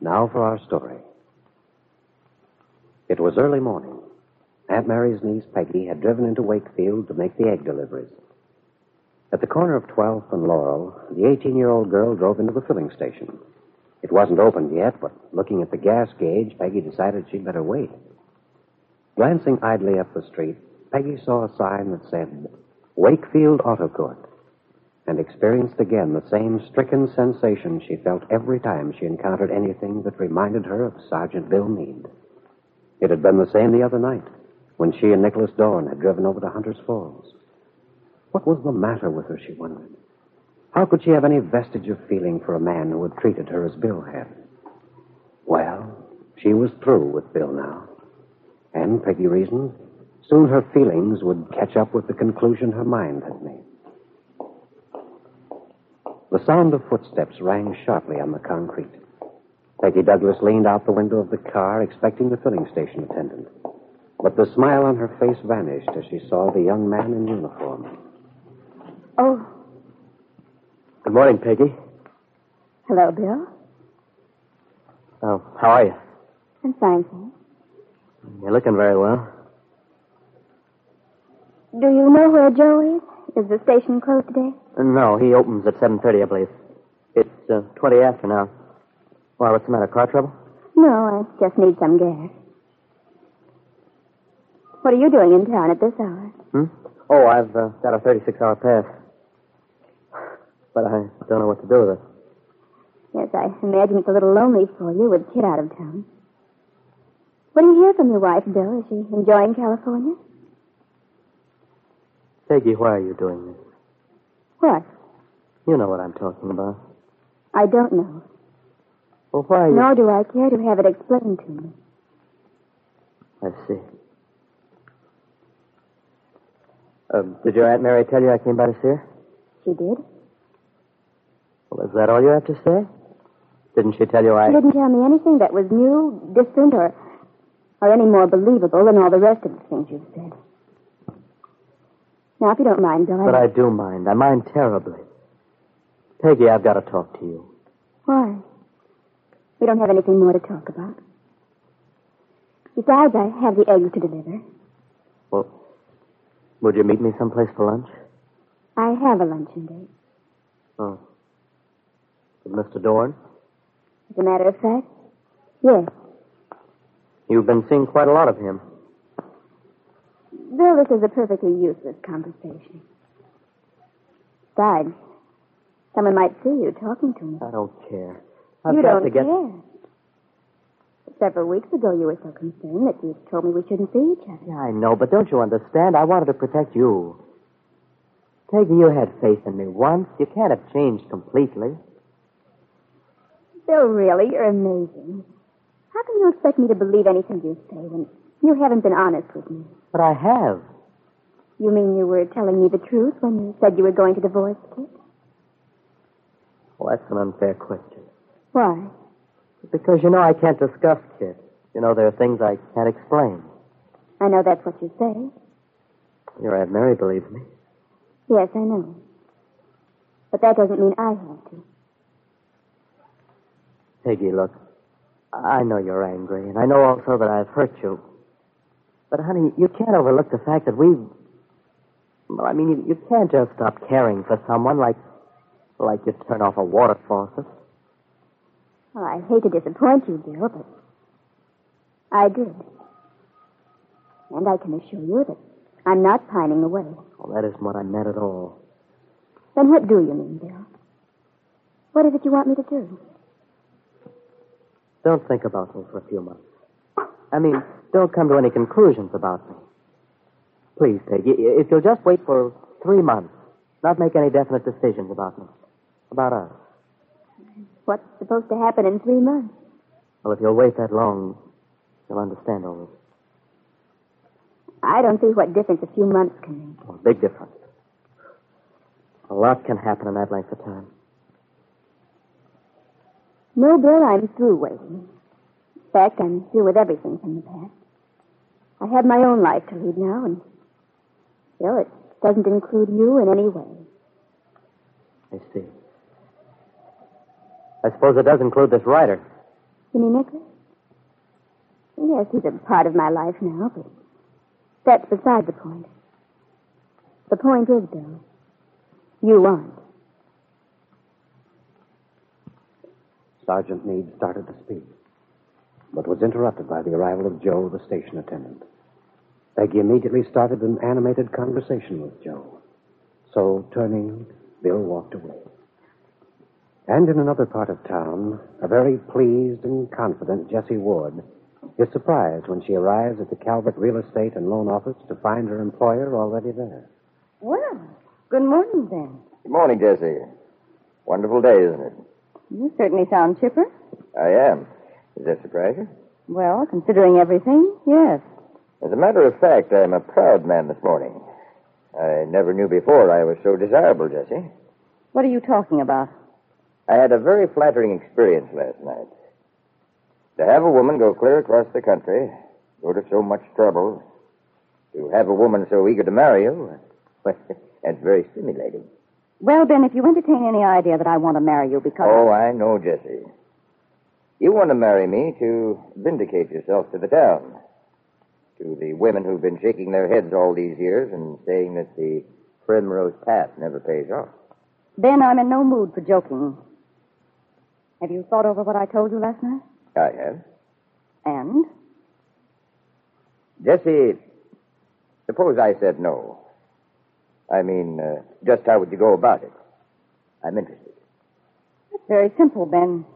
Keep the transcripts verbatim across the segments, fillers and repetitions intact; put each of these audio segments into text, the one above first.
Now for our story. It was early morning. Aunt Mary's niece, Peggy, had driven into Wakefield to make the egg deliveries. At the corner of twelfth and Laurel, the eighteen-year-old girl drove into the filling station. It wasn't opened yet, but looking at the gas gauge, Peggy decided she'd better wait. Glancing idly up the street, Peggy saw a sign that said, Wakefield Auto Court, and experienced again the same stricken sensation she felt every time she encountered anything that reminded her of Sergeant Bill Meade. It had been the same the other night, when she and Nicholas Dorn had driven over to Hunter's Falls. What was the matter with her, she wondered. How could she have any vestige of feeling for a man who had treated her as Bill had? Well, she was through with Bill now. And, Peggy reasoned, soon her feelings would catch up with the conclusion her mind had made. The sound of footsteps rang sharply on the concrete. Peggy Douglas leaned out the window of the car, expecting the filling station attendant. But the smile on her face vanished as she saw the young man in uniform. Oh. Good morning, Peggy. Hello, Bill. Oh, how are you? I'm fine, thanks. You're looking very well. Do you know where Joe is? Is the station closed today? No, he opens at seven thirty, I believe. It's uh, twenty after now. Why, what's the matter? Car trouble? No, I just need some gas. What are you doing in town at this hour? Hmm? Oh, I've uh, got a thirty-six hour pass. But I don't know what to do with it. Yes, I imagine it's a little lonely for you with Kid out of town. What do you hear from your wife, Bill? Is she enjoying California? Peggy, why are you doing this? What? You know what I'm talking about. I don't know. Well, why are you... Nor do I care to have it explained to me. I see. Um, did your Aunt Mary tell you I came by to see her? She did. Well, is that all you have to say? Didn't she tell you I... She didn't tell me anything that was new, different, or, or any more believable than all the rest of the things you've said. Now, if you don't mind, Bill, I... But I do mind. I mind terribly. Peggy, I've got to talk to you. Why? We don't have anything more to talk about. Besides, I have the eggs to deliver. Well, would you meet me someplace for lunch? I have a luncheon date. Oh. With Mister Dorn? As a matter of fact, yes. You've been seeing quite a lot of him. Bill, this is a perfectly useless conversation. Besides, someone might see you talking to me. I don't care. I've you got don't to get... care. Several weeks ago, you were so concerned that you told me we shouldn't see each other. Yeah, I know, but don't you understand? I wanted to protect you. Peggy, you had faith in me once. You can't have changed completely. Bill, really, you're amazing. How can you expect me to believe anything you say when you haven't been honest with me? But I have. You mean you were telling me the truth when you said you were going to divorce Kit? Well, that's an unfair question. Why? Because, you know, I can't discuss Kit. You know, there are things I can't explain. I know that's what you say. Your Aunt Mary believes me. Yes, I know. But that doesn't mean I have to. Peggy, look, I know you're angry, and I know also that I've hurt you. But, honey, you can't overlook the fact that we've... Well, I mean, you, you can't just stop caring for someone like... like you turn off a water faucet. Well, I hate to disappoint you, Bill, but I did. And I can assure you that I'm not pining away. Well, that isn't what I meant at all. Then what do you mean, Bill? What is it you want me to do? Don't think about me for a few months. I mean, don't come to any conclusions about me. Please, Peggy, if you'll just wait for three months, not make any definite decisions about me, about us. What's supposed to happen in three months? Well, if you'll wait that long, you'll understand all this. I don't see what difference a few months can make. Oh, big difference. A lot can happen in that length of time. No, Bill, I'm through waiting. In fact, I'm through with everything from the past. I have my own life to lead now, and still, it doesn't include you in any way. I see. I suppose it does include this writer. Jimmy Nicholas? Yes, he's a part of my life now, but that's beside the point. The point is, Bill, you aren't. Sergeant Meade started to speak, but was interrupted by the arrival of Joe, the station attendant. Peggy immediately started an animated conversation with Joe. So, turning, Bill walked away. And in another part of town, a very pleased and confident Jessie Ward is surprised when she arrives at the Calvert Real Estate and Loan Office to find her employer already there. Well, good morning, Ben. Good morning, Jessie. Wonderful day, isn't it? You certainly sound chipper. I am. Does that surprise you? Well, considering everything, yes. As a matter of fact, I'm a proud man this morning. I never knew before I was so desirable, Jessie. What are you talking about? I had a very flattering experience last night. To have a woman go clear across the country, go to so much trouble, to have a woman so eager to marry you, that's very stimulating. Well, Ben, if you entertain any idea that I want to marry you because... Oh, I know, Jessie. You want to marry me to vindicate yourself to the town, to the women who've been shaking their heads all these years and saying that the primrose path never pays off. Ben, I'm in no mood for joking. Have you thought over what I told you last night? I have. And? Jessie, suppose I said no. I mean, uh, just how would you go about it? I'm interested. It's very simple, Ben.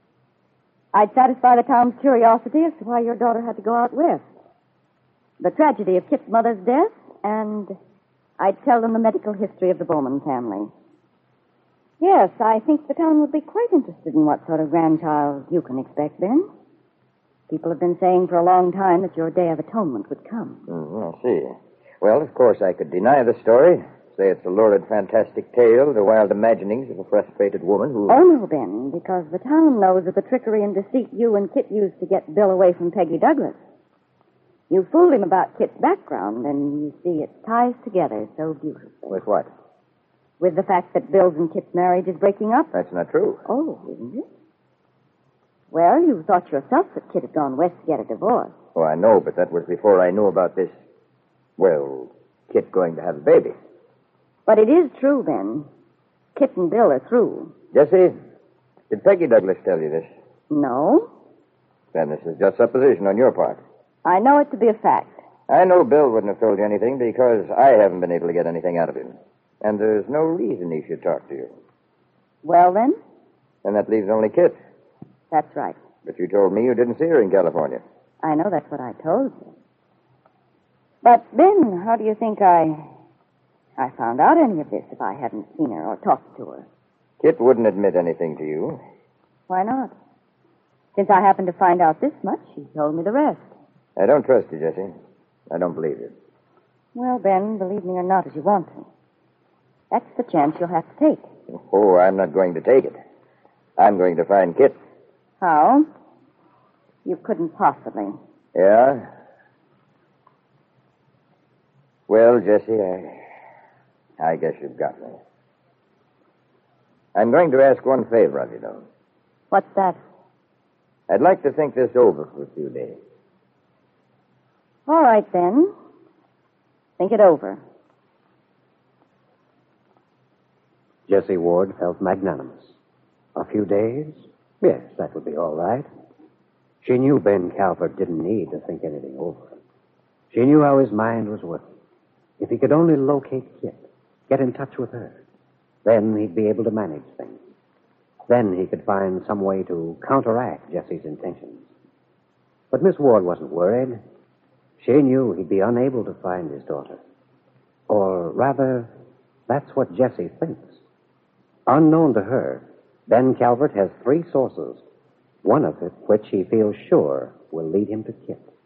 I'd satisfy the town's curiosity as to why your daughter had to go out west. The tragedy of Kit's mother's death, and I'd tell them the medical history of the Bowman family. Yes, I think the town would be quite interested in what sort of grandchild you can expect, Ben. People have been saying for a long time that your day of atonement would come. Mm, I see. Well, of course, I could deny the story, say it's a lurid, fantastic tale, the wild imaginings of a frustrated woman who... Oh, no, Ben, because the town knows of the trickery and deceit you and Kit used to get Bill away from Peggy Douglas. You fooled him about Kit's background, and you see it ties together so beautifully. With what? With the fact that Bill's and Kit's marriage is breaking up. That's not true. Oh, isn't it? Well, you thought yourself that Kit had gone west to get a divorce. Oh, I know, but that was before I knew about this, well, Kit going to have a baby. But it is true, Ben. Kit and Bill are through. Jessie, did Peggy Douglas tell you this? No. Then this is just supposition on your part. I know it to be a fact. I know Bill wouldn't have told you anything because I haven't been able to get anything out of him. And there's no reason he should talk to you. Well, then? Then that leaves only Kit. That's right. But you told me you didn't see her in California. I know that's what I told you. But, Ben, how do you think I... I found out any of this if I hadn't seen her or talked to her? Kit wouldn't admit anything to you. Why not? Since I happened to find out this much, she told me the rest. I don't trust you, Jessie. I don't believe you. Well, Ben, believe me or not as you want to. That's the chance you'll have to take. Oh, I'm not going to take it. I'm going to find Kit. How? You couldn't possibly. Yeah? Well, Jessie, I... I guess you've got me. I'm going to ask one favor of you, though. What's that? I'd like to think this over for a few days. All right, then. Think it over. Jessie Ward felt magnanimous. A few days? Yes, that would be all right. She knew Ben Calvert didn't need to think anything over. She knew how his mind was working. If he could only locate Kit, get in touch with her, then he'd be able to manage things. Then he could find some way to counteract Jessie's intentions. But Miss Ward wasn't worried. She knew he'd be unable to find his daughter. Or rather, that's what Jessie thinks. Unknown to her, Ben Calvert has three sources, one of it which he feels sure will lead him to Kit.